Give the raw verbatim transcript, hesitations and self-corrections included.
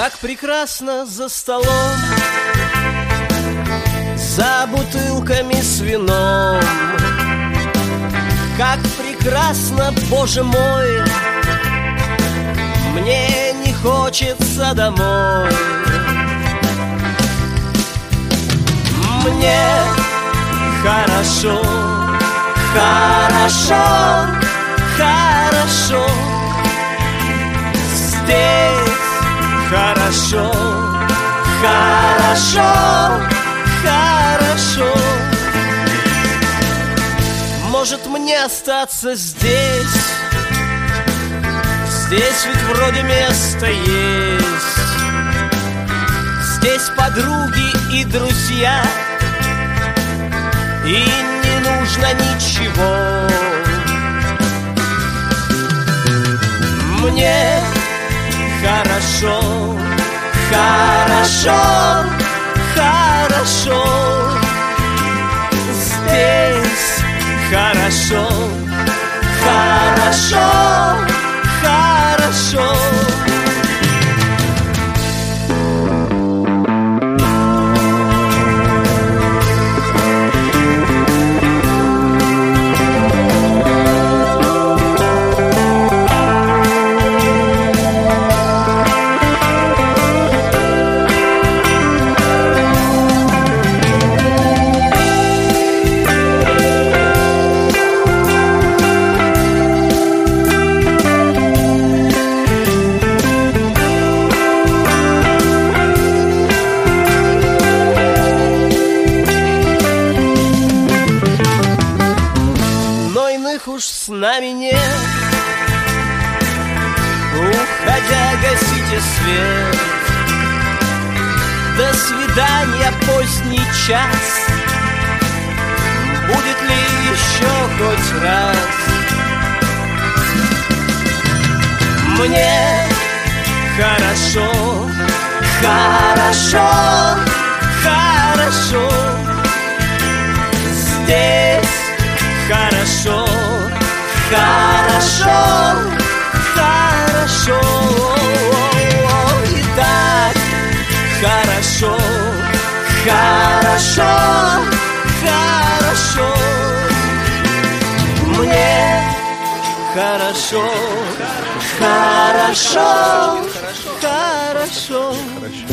Как прекрасно за столом, за бутылками с вином. Как прекрасно, Боже мой, мне не хочется домой. Мне хорошо, хорошо, хорошо. Здесь хорошо, хорошо, хорошо. Может мне остаться здесь? Здесь ведь вроде место есть. Здесь подруги и друзья, и не нужно ничего. Мне хорошо, хорошо, хорошо. Здесь хорошо, хорошо, хорошо. Уж с нами нет. Уходя, гасите свет. До свидания, поздний час. Будет ли еще хоть раз? Мне хорошо, хорошо, хорошо. Здесь хорошо, хорошо, хорошо. И так хорошо, хорошо, хорошо. Мне хорошо, хорошо, хорошо, хорошо.